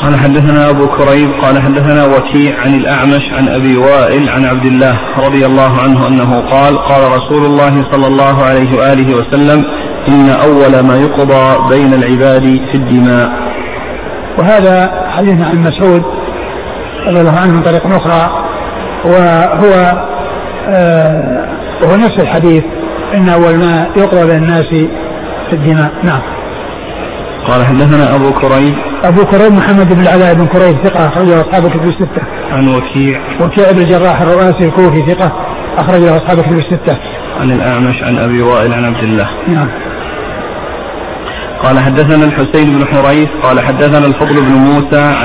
قال حدثنا أبو كريب قال حدثنا وكيع عن الأعمش عن أبي وائل عن عبد الله رضي الله عنه أنه قال قال رسول الله صلى الله عليه وآله وسلم إن أول ما يقضى بين العباد في الدماء. وهذا حديث عن مسعود رضي الله عنه من طريق أخرى، وهو نفس الحديث إن أول ما يقضى بين الناس في الدماء. نعم. قال حدثنا أبو كريب محمد بن العلاء بن كريب ثقة أخرجه أصحاب الكتب الستة. عن وكيع بن الجراح الرؤاسي الكوفي ثقة أخرجه أصحاب الكتب الستة. عن الأعمش عن أبي وائل عن عبد الله. نعم. قال حدثنا الحسين بن حريث قال حدثنا الفضل بن موسى